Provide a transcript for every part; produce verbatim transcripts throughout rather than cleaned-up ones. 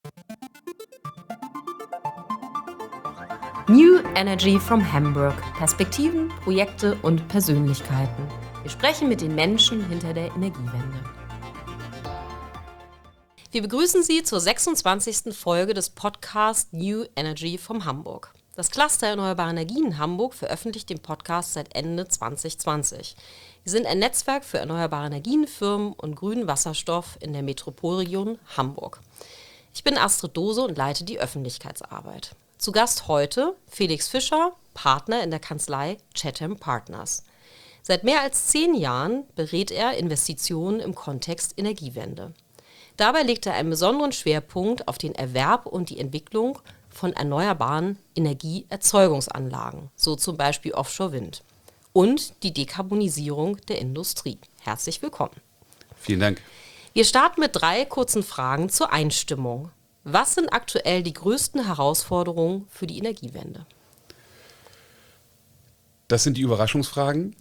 New Energy from Hamburg. Perspektiven, Projekte und Persönlichkeiten. Wir sprechen mit den Menschen hinter der Energiewende. Wir begrüßen Sie zur sechsundzwanzigsten Folge des Podcasts New Energy from Hamburg. Das Cluster Erneuerbare Energien in Hamburg veröffentlicht den Podcast seit Ende zwanzig zwanzig. Wir sind ein Netzwerk für erneuerbare Energienfirmen und grünen Wasserstoff in der Metropolregion Hamburg. Ich bin Astrid Dose und leite die Öffentlichkeitsarbeit. Zu Gast heute Felix Fischer, Partner in der Kanzlei Chatham Partners. Seit mehr als zehn Jahren berät er Investitionen im Kontext Energiewende. Dabei legt er einen besonderen Schwerpunkt auf den Erwerb und die Entwicklung von erneuerbaren Energieerzeugungsanlagen, so zum Beispiel Offshore-Wind, und die Dekarbonisierung der Industrie. Herzlich willkommen. Vielen Dank. Wir starten mit drei kurzen Fragen zur Einstimmung. Was sind aktuell die größten Herausforderungen für die Energiewende? Das sind die Überraschungsfragen.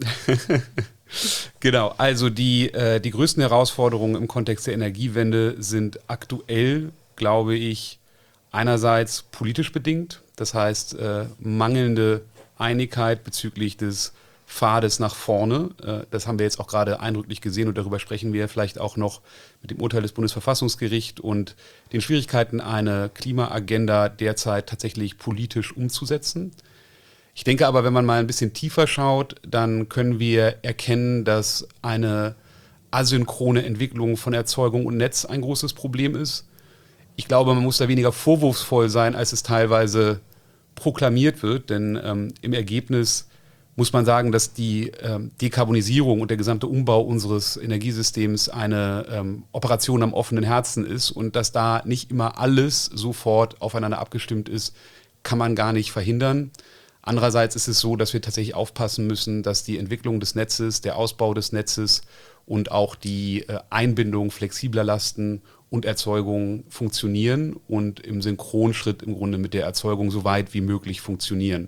Genau, also die, äh, die größten Herausforderungen im Kontext der Energiewende sind aktuell, glaube ich, einerseits politisch bedingt, das heißt äh, mangelnde Einigkeit bezüglich des Pfades nach vorne. Äh, das haben wir jetzt auch gerade eindrücklich gesehen und darüber sprechen wir vielleicht auch noch mit dem Urteil des Bundesverfassungsgerichts und den Schwierigkeiten, eine Klimaagenda derzeit tatsächlich politisch umzusetzen. Ich denke aber, wenn man mal ein bisschen tiefer schaut, dann können wir erkennen, dass eine asynchrone Entwicklung von Erzeugung und Netz ein großes Problem ist. Ich glaube, man muss da weniger vorwurfsvoll sein, als es teilweise proklamiert wird, denn ähm, im Ergebnis muss man sagen, dass die ähm, Dekarbonisierung und der gesamte Umbau unseres Energiesystems eine ähm, Operation am offenen Herzen ist und dass da nicht immer alles sofort aufeinander abgestimmt ist, kann man gar nicht verhindern. Andererseits ist es so, dass wir tatsächlich aufpassen müssen, dass die Entwicklung des Netzes, der Ausbau des Netzes und auch die äh, Einbindung flexibler Lasten und Erzeugung funktionieren und im Synchronschritt im Grunde mit der Erzeugung so weit wie möglich funktionieren.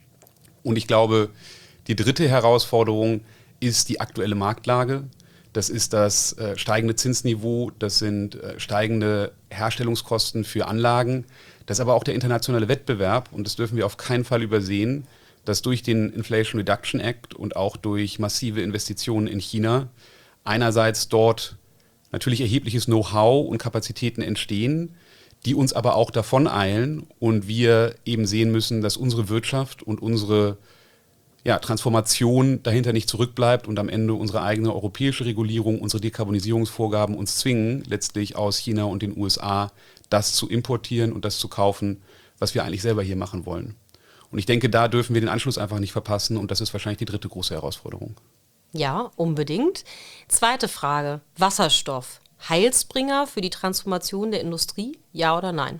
Und ich glaube, die dritte Herausforderung ist die aktuelle Marktlage. Das ist das äh, steigende Zinsniveau, das sind äh, steigende Herstellungskosten für Anlagen, das ist aber auch der internationale Wettbewerb und das dürfen wir auf keinen Fall übersehen, dass durch den Inflation Reduction Act und auch durch massive Investitionen in China einerseits dort natürlich erhebliches Know-how und Kapazitäten entstehen, die uns aber auch davon eilen und wir eben sehen müssen, dass unsere Wirtschaft und unsere ja, Transformation dahinter nicht zurückbleibt und am Ende unsere eigene europäische Regulierung, unsere Dekarbonisierungsvorgaben uns zwingen, letztlich aus China und den U S A das zu importieren und das zu kaufen, was wir eigentlich selber hier machen wollen. Und ich denke, da dürfen wir den Anschluss einfach nicht verpassen und das ist wahrscheinlich die dritte große Herausforderung. Ja, unbedingt. Zweite Frage, Wasserstoff. Heilsbringer für die Transformation der Industrie, ja oder nein?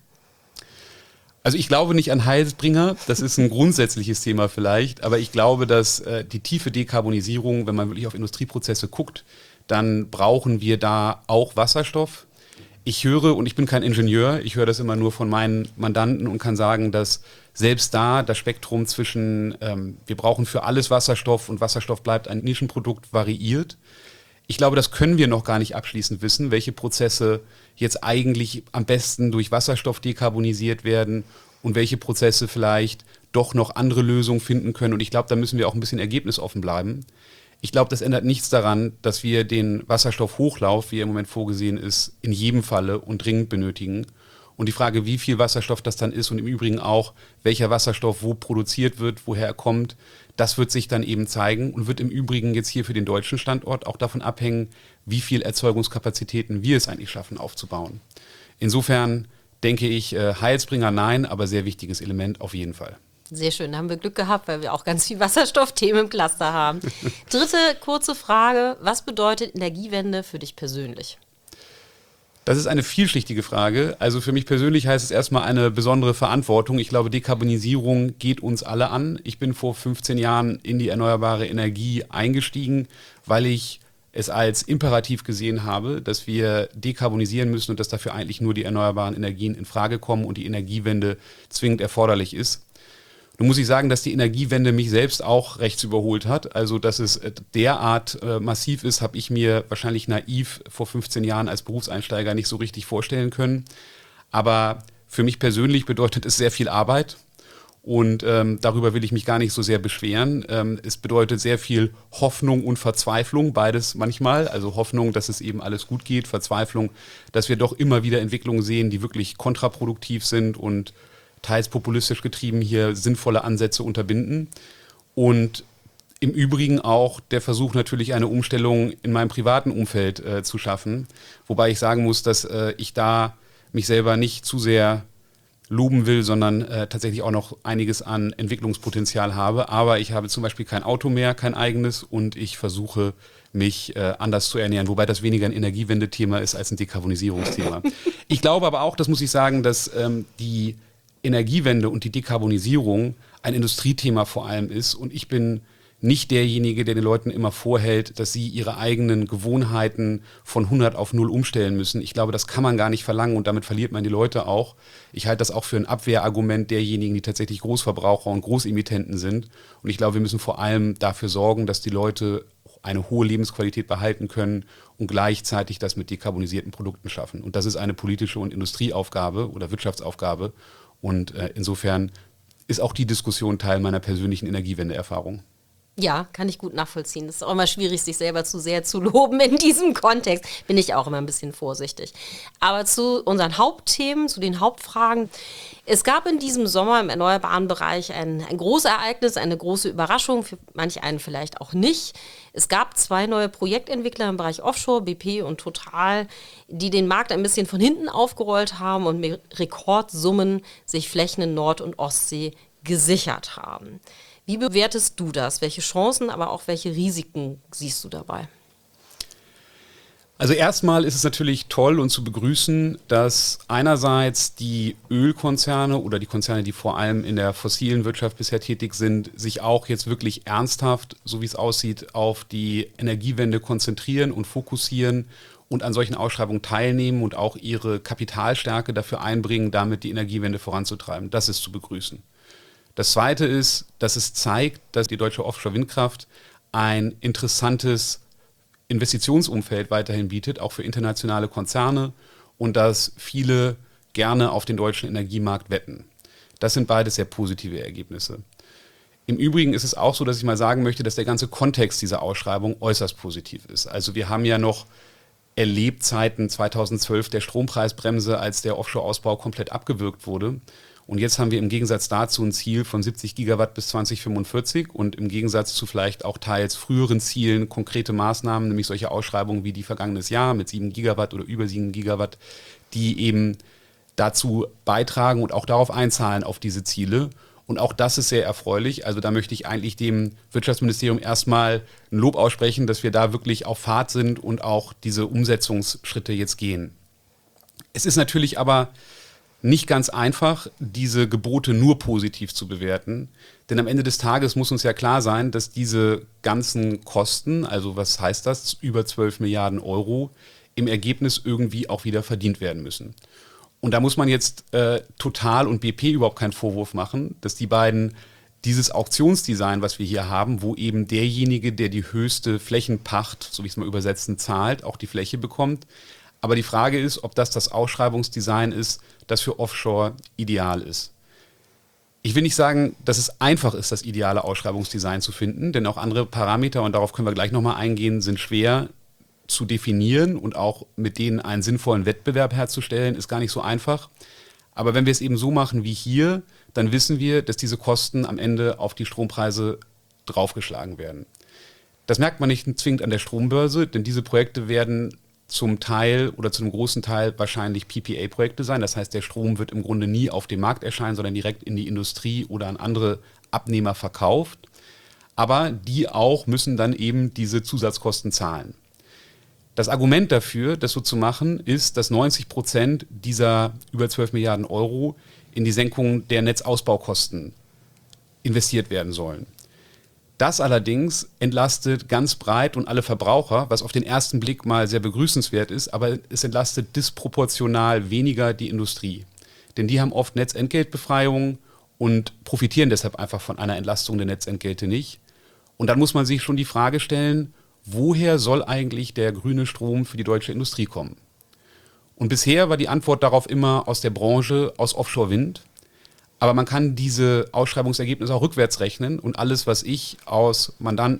Also ich glaube nicht an Heilsbringer, das ist ein grundsätzliches Thema vielleicht, aber ich glaube, dass äh, die tiefe Dekarbonisierung, wenn man wirklich auf Industrieprozesse guckt, dann brauchen wir da auch Wasserstoff. Ich höre, und ich bin kein Ingenieur, ich höre das immer nur von meinen Mandanten und kann sagen, dass selbst da das Spektrum zwischen, ähm, wir brauchen für alles Wasserstoff und Wasserstoff bleibt ein Nischenprodukt, variiert. Ich glaube, das können wir noch gar nicht abschließend wissen, welche Prozesse jetzt eigentlich am besten durch Wasserstoff dekarbonisiert werden und welche Prozesse vielleicht doch noch andere Lösungen finden können. Und ich glaube, da müssen wir auch ein bisschen ergebnisoffen bleiben. Ich glaube, das ändert nichts daran, dass wir den Wasserstoffhochlauf, wie er im Moment vorgesehen ist, in jedem Falle und dringend benötigen. Und die Frage, wie viel Wasserstoff das dann ist und im Übrigen auch, welcher Wasserstoff wo produziert wird, woher er kommt, das wird sich dann eben zeigen und wird im Übrigen jetzt hier für den deutschen Standort auch davon abhängen, wie viel Erzeugungskapazitäten wir es eigentlich schaffen aufzubauen. Insofern denke ich, Heilsbringer nein, aber sehr wichtiges Element auf jeden Fall. Sehr schön, da haben wir Glück gehabt, weil wir auch ganz viel Wasserstoffthemen im Cluster haben. Dritte kurze Frage, was bedeutet Energiewende für dich persönlich? Das ist eine vielschichtige Frage. Also für mich persönlich heißt es erstmal eine besondere Verantwortung. Ich glaube, Dekarbonisierung geht uns alle an. Ich bin vor fünfzehn Jahren in die erneuerbare Energie eingestiegen, weil ich es als imperativ gesehen habe, dass wir dekarbonisieren müssen und dass dafür eigentlich nur die erneuerbaren Energien in Frage kommen und die Energiewende zwingend erforderlich ist. Nun muss ich sagen, dass die Energiewende mich selbst auch rechts überholt hat. Also, dass es derart äh, massiv ist, habe ich mir wahrscheinlich naiv vor fünfzehn Jahren als Berufseinsteiger nicht so richtig vorstellen können. Aber für mich persönlich bedeutet es sehr viel Arbeit. Und ähm, darüber will ich mich gar nicht so sehr beschweren. Ähm, es bedeutet sehr viel Hoffnung und Verzweiflung, beides manchmal. Also Hoffnung, dass es eben alles gut geht, Verzweiflung, dass wir doch immer wieder Entwicklungen sehen, die wirklich kontraproduktiv sind und teils populistisch getrieben hier sinnvolle Ansätze unterbinden. Und im Übrigen auch der Versuch natürlich eine Umstellung in meinem privaten Umfeld äh, zu schaffen. Wobei ich sagen muss, dass äh, ich da mich selber nicht zu sehr loben will, sondern äh, tatsächlich auch noch einiges an Entwicklungspotenzial habe. Aber ich habe zum Beispiel kein Auto mehr, kein eigenes, und ich versuche, mich äh, anders zu ernähren, wobei das weniger ein Energiewende-Thema ist als ein Dekarbonisierungsthema. Ich glaube aber auch, das muss ich sagen, dass ähm, die Energiewende und die Dekarbonisierung ein Industriethema vor allem ist, und ich bin nicht derjenige, der den Leuten immer vorhält, dass sie ihre eigenen Gewohnheiten von hundert auf null umstellen müssen. Ich glaube, das kann man gar nicht verlangen, und damit verliert man die Leute auch. Ich halte das auch für ein Abwehrargument derjenigen, die tatsächlich Großverbraucher und Großemittenten sind. Und ich glaube, wir müssen vor allem dafür sorgen, dass die Leute eine hohe Lebensqualität behalten können und gleichzeitig das mit dekarbonisierten Produkten schaffen. Und das ist eine politische und Industrieaufgabe oder Wirtschaftsaufgabe. Und äh, insofern ist auch die Diskussion Teil meiner persönlichen Energiewende-Erfahrung. Ja, kann ich gut nachvollziehen. Das ist auch immer schwierig, sich selber zu sehr zu loben in diesem Kontext. Bin ich auch immer ein bisschen vorsichtig. Aber zu unseren Hauptthemen, zu den Hauptfragen. Es gab in diesem Sommer im erneuerbaren Bereich ein, ein großes Ereignis, eine große Überraschung, für manch einen vielleicht auch nicht. Es gab zwei neue Projektentwickler im Bereich Offshore, B P und Total, die den Markt ein bisschen von hinten aufgerollt haben und mit Rekordsummen sich Flächen in Nord- und Ostsee gesichert haben. Wie bewertest du das? Welche Chancen, aber auch welche Risiken siehst du dabei? Also erstmal ist es natürlich toll und zu begrüßen, dass einerseits die Ölkonzerne oder die Konzerne, die vor allem in der fossilen Wirtschaft bisher tätig sind, sich auch jetzt wirklich ernsthaft, so wie es aussieht, auf die Energiewende konzentrieren und fokussieren und an solchen Ausschreibungen teilnehmen und auch ihre Kapitalstärke dafür einbringen, damit die Energiewende voranzutreiben. Das ist zu begrüßen. Das Zweite ist, dass es zeigt, dass die deutsche Offshore-Windkraft ein interessantes Investitionsumfeld weiterhin bietet, auch für internationale Konzerne, und dass viele gerne auf den deutschen Energiemarkt wetten. Das sind beides sehr positive Ergebnisse. Im Übrigen ist es auch so, dass ich mal sagen möchte, dass der ganze Kontext dieser Ausschreibung äußerst positiv ist. Also wir haben ja noch erlebt Zeiten zweitausendzwölf der Strompreisbremse, als der Offshore-Ausbau komplett abgewürgt wurde. Und jetzt haben wir im Gegensatz dazu ein Ziel von siebzig Gigawatt bis zwanzig fünfundvierzig und im Gegensatz zu vielleicht auch teils früheren Zielen konkrete Maßnahmen, nämlich solche Ausschreibungen wie die vergangenes Jahr mit sieben Gigawatt oder über sieben Gigawatt, die eben dazu beitragen und auch darauf einzahlen, auf diese Ziele. Und auch das ist sehr erfreulich. Also da möchte ich eigentlich dem Wirtschaftsministerium erstmal ein Lob aussprechen, dass wir da wirklich auf Fahrt sind und auch diese Umsetzungsschritte jetzt gehen. Es ist natürlich aber nicht ganz einfach, diese Gebote nur positiv zu bewerten. Denn am Ende des Tages muss uns ja klar sein, dass diese ganzen Kosten, also was heißt das, über zwölf Milliarden Euro, im Ergebnis irgendwie auch wieder verdient werden müssen. Und da muss man jetzt äh, Total und B P überhaupt keinen Vorwurf machen, dass die beiden dieses Auktionsdesign, was wir hier haben, wo eben derjenige, der die höchste Flächenpacht, so wie ich es mal übersetzen, zahlt, auch die Fläche bekommt. Aber die Frage ist, ob das das Ausschreibungsdesign ist, das für Offshore ideal ist. Ich will nicht sagen, dass es einfach ist, das ideale Ausschreibungsdesign zu finden, denn auch andere Parameter, und darauf können wir gleich nochmal eingehen, sind schwer zu definieren, und auch mit denen einen sinnvollen Wettbewerb herzustellen, ist gar nicht so einfach. Aber wenn wir es eben so machen wie hier, dann wissen wir, dass diese Kosten am Ende auf die Strompreise draufgeschlagen werden. Das merkt man nicht zwingend an der Strombörse, denn diese Projekte werden zum Teil oder zu einem großen Teil wahrscheinlich P P A-Projekte sein. Das heißt, der Strom wird im Grunde nie auf dem Markt erscheinen, sondern direkt in die Industrie oder an andere Abnehmer verkauft. Aber die auch müssen dann eben diese Zusatzkosten zahlen. Das Argument dafür, das so zu machen, ist, dass neunzig Prozent dieser über zwölf Milliarden Euro in die Senkung der Netzausbaukosten investiert werden sollen. Das allerdings entlastet ganz breit und alle Verbraucher, was auf den ersten Blick mal sehr begrüßenswert ist, aber es entlastet disproportional weniger die Industrie. Denn die haben oft Netzentgeltbefreiungen und profitieren deshalb einfach von einer Entlastung der Netzentgelte nicht. Und dann muss man sich schon die Frage stellen, woher soll eigentlich der grüne Strom für die deutsche Industrie kommen? Und bisher war die Antwort darauf immer aus der Branche, aus Offshore-Wind. Aber man kann diese Ausschreibungsergebnisse auch rückwärts rechnen und alles, was ich aus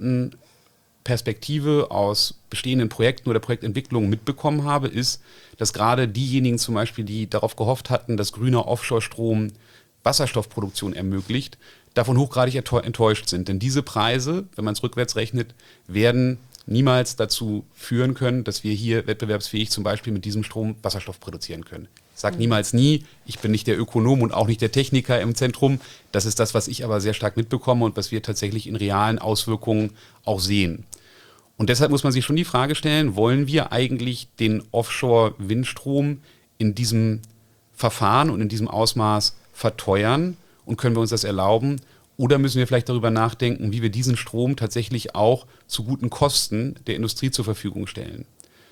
Mandantenperspektive, aus bestehenden Projekten oder Projektentwicklungen mitbekommen habe, ist, dass gerade diejenigen zum Beispiel, die darauf gehofft hatten, dass grüner Offshore-Strom Wasserstoffproduktion ermöglicht, davon hochgradig enttäuscht sind. Denn diese Preise, wenn man es rückwärts rechnet, werden niemals dazu führen können, dass wir hier wettbewerbsfähig zum Beispiel mit diesem Strom Wasserstoff produzieren können. Ich sage niemals nie, ich bin nicht der Ökonom und auch nicht der Techniker im Zentrum. Das ist das, was ich aber sehr stark mitbekomme und was wir tatsächlich in realen Auswirkungen auch sehen. Und deshalb muss man sich schon die Frage stellen, wollen wir eigentlich den Offshore-Windstrom in diesem Verfahren und in diesem Ausmaß verteuern und können wir uns das erlauben? Oder müssen wir vielleicht darüber nachdenken, wie wir diesen Strom tatsächlich auch zu guten Kosten der Industrie zur Verfügung stellen?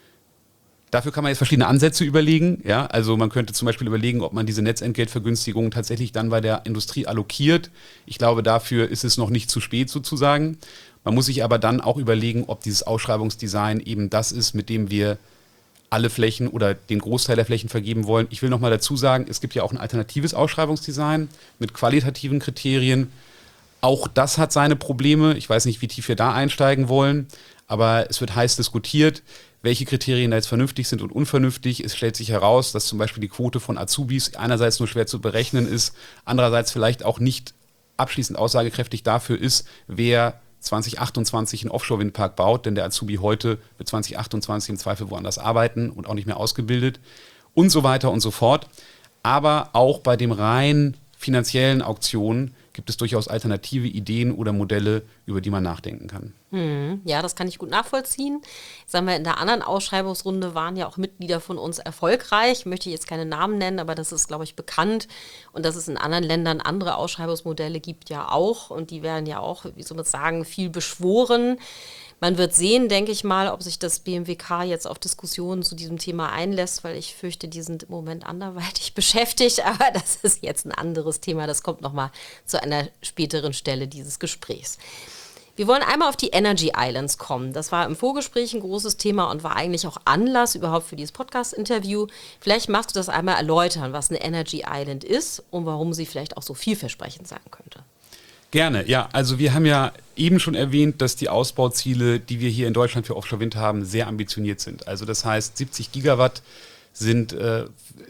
Dafür kann man jetzt verschiedene Ansätze überlegen. Ja? Also man könnte zum Beispiel überlegen, ob man diese Netzentgeltvergünstigungen tatsächlich dann bei der Industrie allokiert. Ich glaube, dafür ist es noch nicht zu spät sozusagen. Man muss sich aber dann auch überlegen, ob dieses Ausschreibungsdesign eben das ist, mit dem wir alle Flächen oder den Großteil der Flächen vergeben wollen. Ich will noch mal dazu sagen, es gibt ja auch ein alternatives Ausschreibungsdesign mit qualitativen Kriterien. Auch das hat seine Probleme. Ich weiß nicht, wie tief wir da einsteigen wollen, aber es wird heiß diskutiert, welche Kriterien da jetzt vernünftig sind und unvernünftig. Es stellt sich heraus, dass zum Beispiel die Quote von Azubis einerseits nur schwer zu berechnen ist, andererseits vielleicht auch nicht abschließend aussagekräftig dafür ist, wer zwanzig achtundzwanzig einen Offshore-Windpark baut, denn der Azubi heute wird zwanzig achtundzwanzig im Zweifel woanders arbeiten und auch nicht mehr ausgebildet und so weiter und so fort. Aber auch bei dem rein finanziellen Auktionen gibt es durchaus alternative Ideen oder Modelle, über die man nachdenken kann. Hm, ja, das kann ich gut nachvollziehen. Sagen wir, in der anderen Ausschreibungsrunde waren ja auch Mitglieder von uns erfolgreich. Ich möchte jetzt keine Namen nennen, aber das ist, glaube ich, bekannt. Und dass es in anderen Ländern andere Ausschreibungsmodelle gibt, ja auch. Und die werden ja auch, wie soll man sagen, viel beschworen. Man wird sehen, denke ich mal, ob sich das B M W K jetzt auf Diskussionen zu diesem Thema einlässt, weil ich fürchte, die sind im Moment anderweitig beschäftigt. Aber das ist jetzt ein anderes Thema. Das kommt nochmal zu einer späteren Stelle dieses Gesprächs. Wir wollen einmal auf die Energy Islands kommen. Das war im Vorgespräch ein großes Thema und war eigentlich auch Anlass überhaupt für dieses Podcast-Interview. Vielleicht magst du das einmal erläutern, was eine Energy Island ist und warum sie vielleicht auch so vielversprechend sein könnte. Gerne, ja. Also wir haben ja eben schon erwähnt, dass die Ausbauziele, die wir hier in Deutschland für Offshore-Wind haben, sehr ambitioniert sind. Also das heißt, siebzig Gigawatt sind, äh,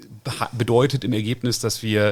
bedeutet im Ergebnis, dass wir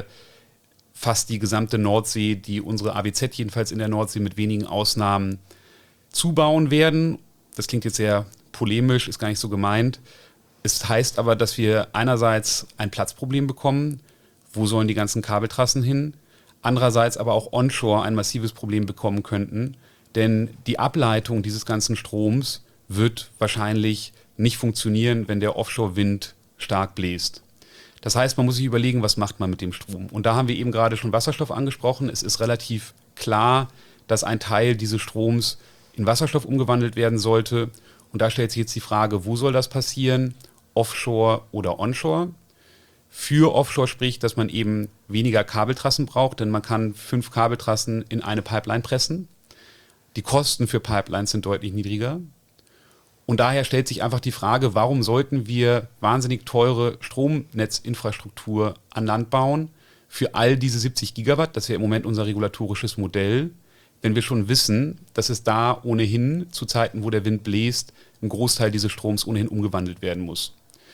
fast die gesamte Nordsee, die unsere A W Z jedenfalls in der Nordsee mit wenigen Ausnahmen zubauen werden. Das klingt jetzt sehr polemisch, ist gar nicht so gemeint. Es heißt aber, dass wir einerseits ein Platzproblem bekommen. Wo sollen die ganzen Kabeltrassen hin? Andererseits aber auch onshore ein massives Problem bekommen könnten, denn die Ableitung dieses ganzen Stroms wird wahrscheinlich nicht funktionieren, wenn der Offshore-Wind stark bläst. Das heißt, man muss sich überlegen, was macht man mit dem Strom. Und da haben wir eben gerade schon Wasserstoff angesprochen. Es ist relativ klar, dass ein Teil dieses Stroms in Wasserstoff umgewandelt werden sollte. Und da stellt sich jetzt die Frage, wo soll das passieren? Offshore oder onshore? Für Offshore spricht, dass man eben weniger Kabeltrassen braucht, denn man kann fünf Kabeltrassen in eine Pipeline pressen. Die Kosten für Pipelines sind deutlich niedriger. Und daher stellt sich einfach die Frage, warum sollten wir wahnsinnig teure Stromnetzinfrastruktur an Land bauen für all diese siebzig Gigawatt, das wäre im Moment unser regulatorisches Modell, wenn wir schon wissen, dass es da ohnehin zu Zeiten, wo der Wind bläst, ein Großteil dieses Stroms ohnehin umgewandelt werden muss.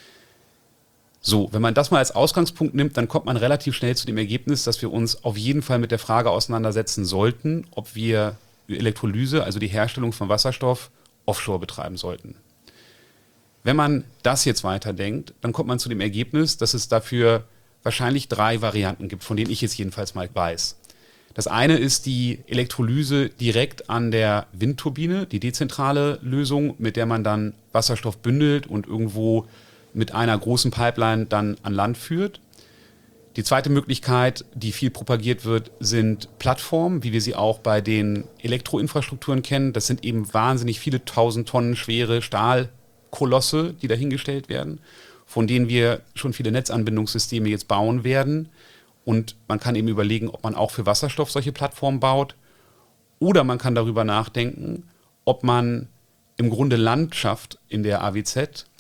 So, wenn man das mal als Ausgangspunkt nimmt, dann kommt man relativ schnell zu dem Ergebnis, dass wir uns auf jeden Fall mit der Frage auseinandersetzen sollten, ob wir Elektrolyse, also die Herstellung von Wasserstoff, offshore betreiben sollten. Wenn man das jetzt weiterdenkt, dann kommt man zu dem Ergebnis, dass es dafür wahrscheinlich drei Varianten gibt, von denen ich jetzt jedenfalls mal weiß. Das eine ist die Elektrolyse direkt an der Windturbine, die dezentrale Lösung, mit der man dann Wasserstoff bündelt und irgendwo mit einer großen Pipeline dann an Land führt. Die zweite Möglichkeit, die viel propagiert wird, sind Plattformen, wie wir sie auch bei den Elektroinfrastrukturen kennen. Das sind eben wahnsinnig viele tausend Tonnen schwere Stahlkolosse, die dahingestellt werden, von denen wir schon viele Netzanbindungssysteme jetzt bauen werden. Und man kann eben überlegen, ob man auch für Wasserstoff solche Plattformen baut. Oder man kann darüber nachdenken, ob man im Grunde Land schafft in der A W Z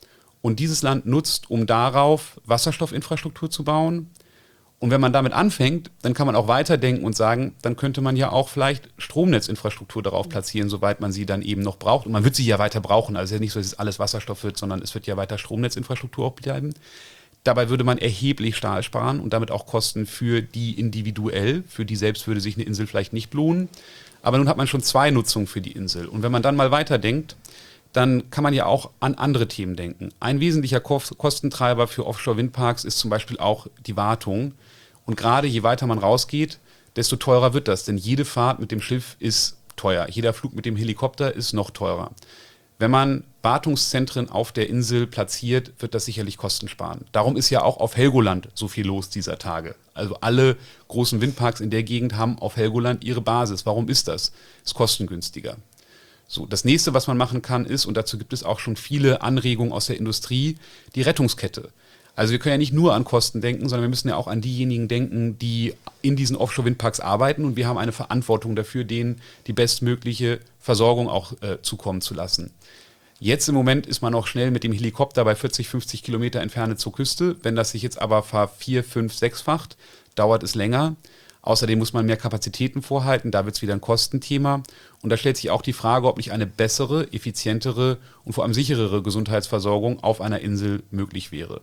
und dieses Land nutzt, um darauf Wasserstoffinfrastruktur zu bauen. Und wenn man damit anfängt, dann kann man auch weiterdenken und sagen, dann könnte man ja auch vielleicht Stromnetzinfrastruktur darauf platzieren, soweit man sie dann eben noch braucht. Und man wird sie ja weiter brauchen. Also es ist ja nicht so, dass es alles Wasserstoff wird, sondern es wird ja weiter Stromnetzinfrastruktur auch bleiben. Dabei würde man erheblich Stahl sparen und damit auch Kosten für die individuell. Für die selbst würde sich eine Insel vielleicht nicht lohnen. Aber nun hat man schon zwei Nutzungen für die Insel. Und wenn man dann mal weiterdenkt, dann kann man ja auch an andere Themen denken. Ein wesentlicher Kostentreiber für Offshore-Windparks ist zum Beispiel auch die Wartung. Und gerade je weiter man rausgeht, desto teurer wird das. Denn jede Fahrt mit dem Schiff ist teuer. Jeder Flug mit dem Helikopter ist noch teurer. Wenn man Wartungszentren auf der Insel platziert, wird das sicherlich Kosten sparen. Darum ist ja auch auf Helgoland so viel los dieser Tage. Also alle großen Windparks in der Gegend haben auf Helgoland ihre Basis. Warum ist das? Ist kostengünstiger. So, das nächste, was man machen kann, ist, und dazu gibt es auch schon viele Anregungen aus der Industrie, die Rettungskette. Also wir können ja nicht nur an Kosten denken, sondern wir müssen ja auch an diejenigen denken, die in diesen Offshore-Windparks arbeiten, und wir haben eine Verantwortung dafür, denen die bestmögliche Versorgung auch äh, zukommen zu lassen. Jetzt im Moment ist man noch schnell mit dem Helikopter bei vierzig, fünfzig Kilometer Entfernung zur Küste. Wenn das sich jetzt aber vervier, fünf, sechsfacht, dauert es länger. Außerdem muss man mehr Kapazitäten vorhalten, da wird es wieder ein Kostenthema. Und da stellt sich auch die Frage, ob nicht eine bessere, effizientere und vor allem sicherere Gesundheitsversorgung auf einer Insel möglich wäre.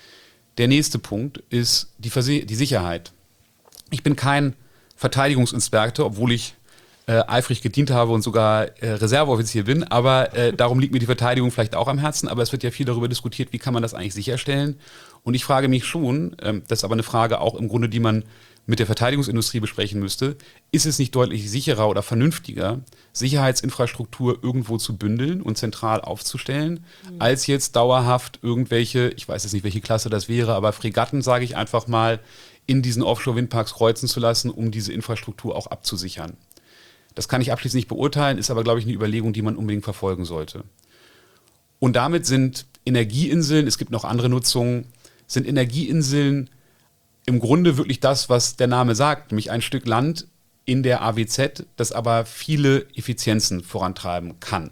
Der nächste Punkt ist die, Verse- die Sicherheit. Ich bin kein Verteidigungsinspektor, obwohl ich äh, eifrig gedient habe und sogar äh, Reserveoffizier bin, aber äh, darum liegt mir die Verteidigung vielleicht auch am Herzen, aber es wird ja viel darüber diskutiert, wie kann man das eigentlich sicherstellen. Und ich frage mich schon, ähm, das ist aber eine Frage auch im Grunde, die man mit der Verteidigungsindustrie besprechen müsste, ist es nicht deutlich sicherer oder vernünftiger, Sicherheitsinfrastruktur irgendwo zu bündeln und zentral aufzustellen, mhm. als jetzt dauerhaft irgendwelche, ich weiß jetzt nicht, welche Klasse das wäre, aber Fregatten, sage ich einfach mal, in diesen Offshore-Windparks kreuzen zu lassen, um diese Infrastruktur auch abzusichern. Das kann ich abschließend nicht beurteilen, ist aber, glaube ich, eine Überlegung, die man unbedingt verfolgen sollte. Und damit sind Energieinseln, es gibt noch andere Nutzungen, sind Energieinseln im Grunde wirklich das, was der Name sagt, nämlich ein Stück Land in der A W Z, das aber viele Effizienzen vorantreiben kann.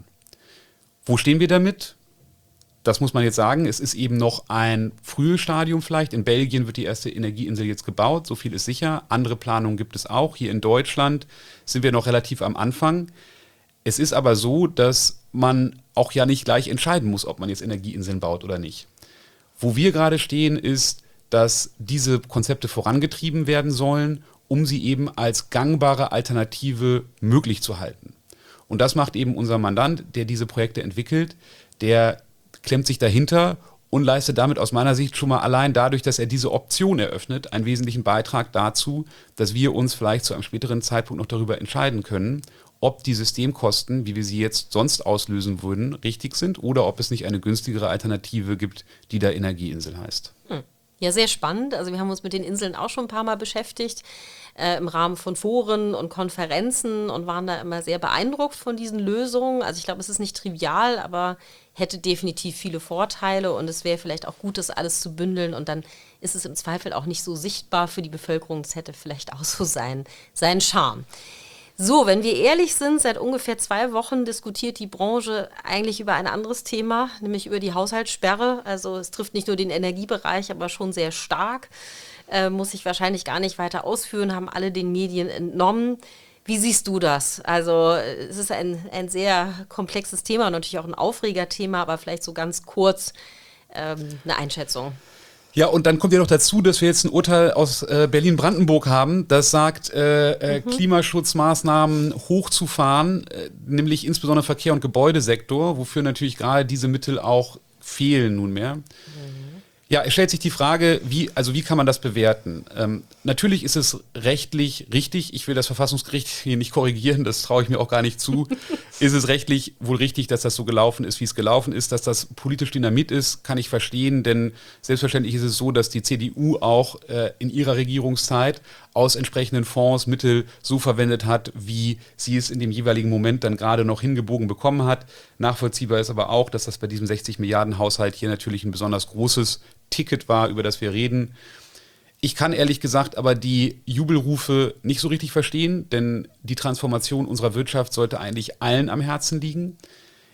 Wo stehen wir damit? Das muss man jetzt sagen, es ist eben noch ein frühes Stadium vielleicht. In Belgien wird die erste Energieinsel jetzt gebaut, so viel ist sicher. Andere Planungen gibt es auch. Hier in Deutschland sind wir noch relativ am Anfang. Es ist aber so, dass man auch ja nicht gleich entscheiden muss, ob man jetzt Energieinseln baut oder nicht. Wo wir gerade stehen, ist, dass diese Konzepte vorangetrieben werden sollen, um sie eben als gangbare Alternative möglich zu halten. Und das macht eben unser Mandant, der diese Projekte entwickelt, der klemmt sich dahinter und leistet damit aus meiner Sicht schon mal allein dadurch, dass er diese Option eröffnet, einen wesentlichen Beitrag dazu, dass wir uns vielleicht zu einem späteren Zeitpunkt noch darüber entscheiden können, ob die Systemkosten, wie wir sie jetzt sonst auslösen würden, richtig sind oder ob es nicht eine günstigere Alternative gibt, die da Energieinsel heißt. Hm. Ja, sehr spannend. Also wir haben uns mit den Inseln auch schon ein paar Mal beschäftigt, äh, im Rahmen von Foren und Konferenzen, und waren da immer sehr beeindruckt von diesen Lösungen. Also ich glaube, es ist nicht trivial, aber hätte definitiv viele Vorteile, und es wäre vielleicht auch gut, das alles zu bündeln, und dann ist es im Zweifel auch nicht so sichtbar für die Bevölkerung. Es hätte vielleicht auch so sein, seinen Charme. So, wenn wir ehrlich sind, seit ungefähr zwei Wochen diskutiert die Branche eigentlich über ein anderes Thema, nämlich über die Haushaltssperre. Also es trifft nicht nur den Energiebereich, aber schon sehr stark. Äh, muss ich wahrscheinlich gar nicht weiter ausführen, haben alle den Medien entnommen. Wie siehst du das? Also es ist ein, ein sehr komplexes Thema und natürlich auch ein Aufregerthema, aber vielleicht so ganz kurz ähm, eine Einschätzung. Ja, und dann kommt ja noch dazu, dass wir jetzt ein Urteil aus äh, Berlin-Brandenburg haben, das sagt, äh, äh, mhm. Klimaschutzmaßnahmen hochzufahren, äh, nämlich insbesondere Verkehr- und Gebäudesektor, wofür natürlich gerade diese Mittel auch fehlen nunmehr. Mhm. Ja, es stellt sich die Frage, wie, also wie kann man das bewerten? Ähm, natürlich ist es rechtlich richtig, ich will das Verfassungsgericht hier nicht korrigieren, das traue ich mir auch gar nicht zu, ist es rechtlich wohl richtig, dass das so gelaufen ist, wie es gelaufen ist, dass das politisch Dynamit ist, kann ich verstehen, denn selbstverständlich ist es so, dass die C D U auch äh, in ihrer Regierungszeit aus entsprechenden Fonds Mittel so verwendet hat, wie sie es in dem jeweiligen Moment dann gerade noch hingebogen bekommen hat. Nachvollziehbar ist aber auch, dass das bei diesem sechzig Milliarden Haushalt hier natürlich ein besonders großes Ticket war, über das wir reden. Ich kann ehrlich gesagt aber die Jubelrufe nicht so richtig verstehen, denn die Transformation unserer Wirtschaft sollte eigentlich allen am Herzen liegen.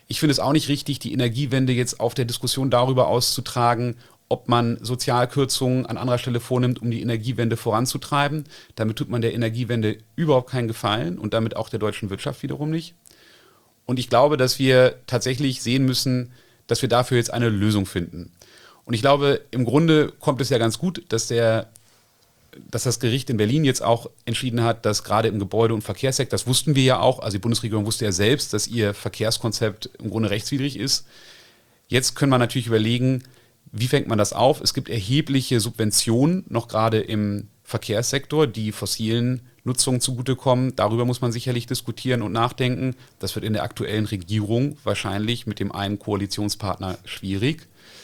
Ich finde es auch nicht richtig, die Energiewende jetzt auf der Diskussion darüber auszutragen, ob man Sozialkürzungen an anderer Stelle vornimmt, um die Energiewende voranzutreiben. Damit tut man der Energiewende überhaupt keinen Gefallen und damit auch der deutschen Wirtschaft wiederum nicht. Und ich glaube, dass wir tatsächlich sehen müssen, dass wir dafür jetzt eine Lösung finden. Und ich glaube, im Grunde kommt es ja ganz gut, dass, der, dass das Gericht in Berlin jetzt auch entschieden hat, dass gerade im Gebäude- und Verkehrssektor, das wussten wir ja auch, also die Bundesregierung wusste ja selbst, dass ihr Verkehrskonzept im Grunde rechtswidrig ist. Jetzt können wir natürlich überlegen, wie fängt man das auf? Es gibt erhebliche Subventionen, noch gerade im Verkehrssektor, die fossilen Nutzungen zugutekommen. Darüber muss man sicherlich diskutieren und nachdenken. Das wird in der aktuellen Regierung wahrscheinlich mit dem einen Koalitionspartner schwierig.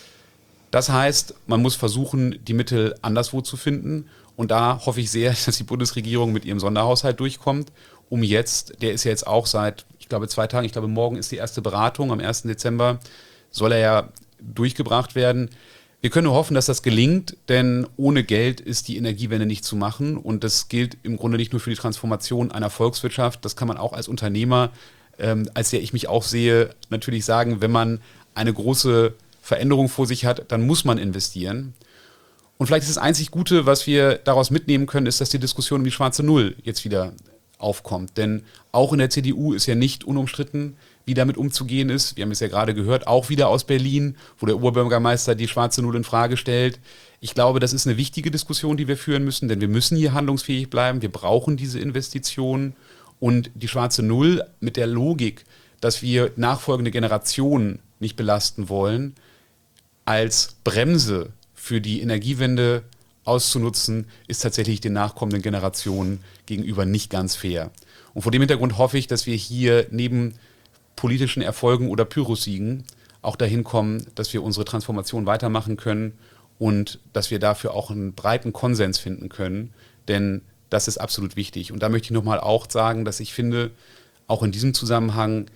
Das heißt, man muss versuchen, die Mittel anderswo zu finden. Und da hoffe ich sehr, dass die Bundesregierung mit ihrem Sonderhaushalt durchkommt, um jetzt, der ist ja jetzt auch seit, ich glaube, zwei Tagen, ich glaube, morgen ist die erste Beratung, am ersten Dezember soll er ja durchgebracht werden. Wir können nur hoffen, dass das gelingt, denn ohne Geld ist die Energiewende nicht zu machen. Und das gilt im Grunde nicht nur für die Transformation einer Volkswirtschaft, das kann man auch als Unternehmer, ähm, als der ich mich auch sehe, natürlich sagen, wenn man eine große Veränderung vor sich hat, dann muss man investieren. Und vielleicht ist das einzig Gute, was wir daraus mitnehmen können, ist, dass die Diskussion um die schwarze Null jetzt wieder aufkommt. Denn auch in der C D U ist ja nicht unumstritten, wie damit umzugehen ist. Wir haben es ja gerade gehört, auch wieder aus Berlin, wo der Oberbürgermeister die schwarze Null in Frage stellt. Ich glaube, das ist eine wichtige Diskussion, die wir führen müssen, denn wir müssen hier handlungsfähig bleiben. Wir brauchen diese Investitionen und die schwarze Null mit der Logik, dass wir nachfolgende Generationen nicht belasten wollen, als Bremse für die Energiewende auszunutzen, ist tatsächlich den nachkommenden Generationen gegenüber nicht ganz fair. Und vor dem Hintergrund hoffe ich, dass wir hier neben politischen Erfolgen oder Pyrrhussiegen auch dahin kommen, dass wir unsere Transformation weitermachen können und dass wir dafür auch einen breiten Konsens finden können, denn das ist absolut wichtig. Und da möchte ich nochmal auch sagen, dass ich finde, auch in diesem Zusammenhang,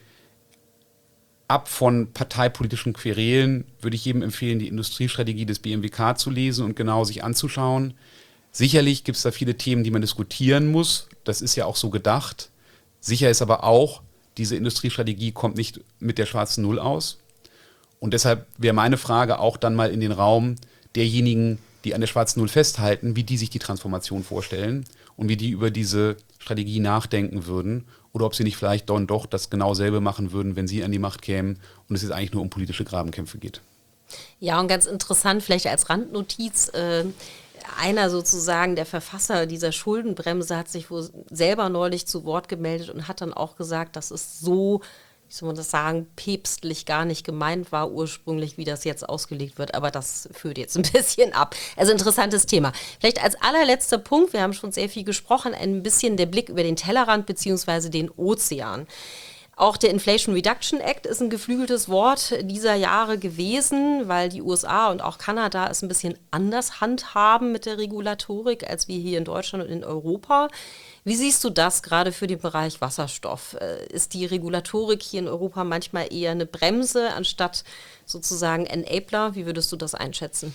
ab von parteipolitischen Querelen würde ich jedem empfehlen, die Industriestrategie des B M W K zu lesen und genau sich anzuschauen. Sicherlich gibt es da viele Themen, die man diskutieren muss. Das ist ja auch so gedacht. Sicher ist aber auch, diese Industriestrategie kommt nicht mit der schwarzen Null aus. Und deshalb wäre meine Frage auch dann mal in den Raum derjenigen, die an der schwarzen Null festhalten, wie die sich die Transformation vorstellen und wie die über diese Strategie nachdenken würden oder ob sie nicht vielleicht dann doch das genau selbe machen würden, wenn sie an die Macht kämen und es jetzt eigentlich nur um politische Grabenkämpfe geht. Ja, und ganz interessant, vielleicht als Randnotiz, äh, einer sozusagen der Verfasser dieser Schuldenbremse hat sich wohl selber neulich zu Wort gemeldet und hat dann auch gesagt, dass es so, wie soll man das sagen, päpstlich gar nicht gemeint war ursprünglich, wie das jetzt ausgelegt wird. Aber das führt jetzt ein bisschen ab. Also interessantes Thema. Vielleicht als allerletzter Punkt, wir haben schon sehr viel gesprochen, ein bisschen der Blick über den Tellerrand bzw. den Ozean. Auch der Inflation Reduction Act ist ein geflügeltes Wort dieser Jahre gewesen, weil die U S A und auch Kanada es ein bisschen anders handhaben mit der Regulatorik als wir hier in Deutschland und in Europa. Wie siehst du das gerade für den Bereich Wasserstoff? Ist die Regulatorik hier in Europa manchmal eher eine Bremse anstatt sozusagen Enabler? Wie würdest du das einschätzen?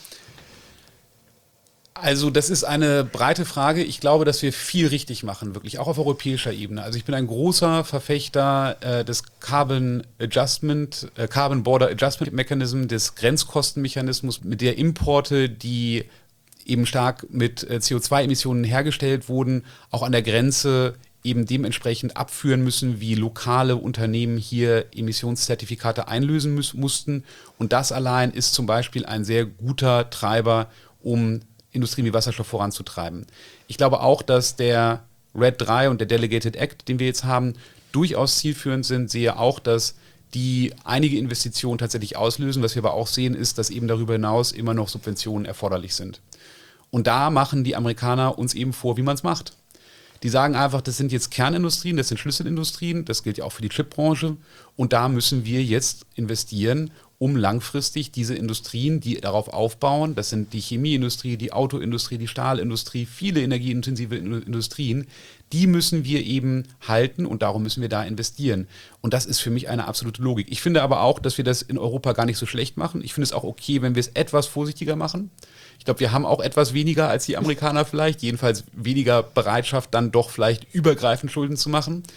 Also das ist eine breite Frage. Ich glaube, dass wir viel richtig machen, wirklich, auch auf europäischer Ebene. Also ich bin ein großer Verfechter äh, des Carbon Adjustment, äh, Carbon Border Adjustment Mechanism, des Grenzkostenmechanismus, mit der Importe, die eben stark mit äh, C O zwei Emissionen hergestellt wurden, auch an der Grenze eben dementsprechend abführen müssen, wie lokale Unternehmen hier Emissionszertifikate einlösen müß, mussten. Und das allein ist zum Beispiel ein sehr guter Treiber, um Industrien wie Wasserstoff voranzutreiben. Ich glaube auch, dass der R E D drei und der Delegated Act, den wir jetzt haben, durchaus zielführend sind. Sehe auch, dass die einige Investitionen tatsächlich auslösen. Was wir aber auch sehen, ist, dass eben darüber hinaus immer noch Subventionen erforderlich sind. Und da machen die Amerikaner uns eben vor, wie man es macht. Die sagen einfach, das sind jetzt Kernindustrien, das sind Schlüsselindustrien, das gilt ja auch für die Chipbranche. Und da müssen wir jetzt investieren, um langfristig diese Industrien, die darauf aufbauen, das sind die Chemieindustrie, die Autoindustrie, die Stahlindustrie, viele energieintensive Industrien, die müssen wir eben halten und darum müssen wir da investieren. Und das ist für mich eine absolute Logik. Ich finde aber auch, dass wir das in Europa gar nicht so schlecht machen. Ich finde es auch okay, wenn wir es etwas vorsichtiger machen. Ich glaube, wir haben auch etwas weniger als die Amerikaner vielleicht, jedenfalls weniger Bereitschaft, dann doch vielleicht übergreifend Schulden zu machen.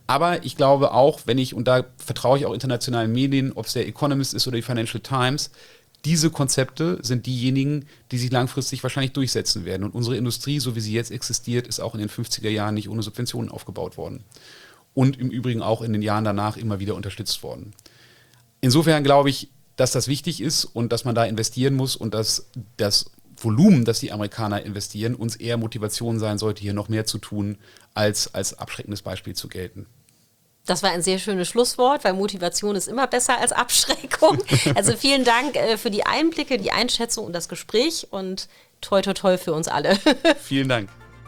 Aber ich glaube auch, wenn ich, und da vertraue ich auch internationalen Medien, ob es der Economist ist oder die Financial Times, diese Konzepte sind diejenigen, die sich langfristig wahrscheinlich durchsetzen werden. Und unsere Industrie, so wie sie jetzt existiert, ist auch in den fünfziger Jahren nicht ohne Subventionen aufgebaut worden. Und im Übrigen auch in den Jahren danach immer wieder unterstützt worden. Insofern glaube ich, dass das wichtig ist und dass man da investieren muss und dass das Volumen, das die Amerikaner investieren, uns eher Motivation sein sollte, hier noch mehr zu tun, als als abschreckendes Beispiel zu gelten. Das war ein sehr schönes Schlusswort, weil Motivation ist immer besser als Abschreckung. Also vielen Dank äh, für die Einblicke, die Einschätzung und das Gespräch und toi toi toi für uns alle. Vielen Dank.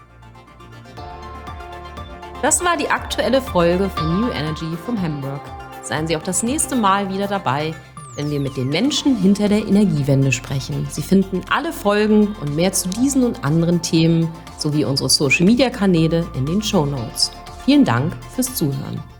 Das war die aktuelle Folge von New Energy vom Hamburg. Seien Sie auch das nächste Mal wieder dabei, wenn wir mit den Menschen hinter der Energiewende sprechen. Sie finden alle Folgen und mehr zu diesen und anderen Themen sowie unsere Social-Media-Kanäle in den Shownotes. Vielen Dank fürs Zuhören.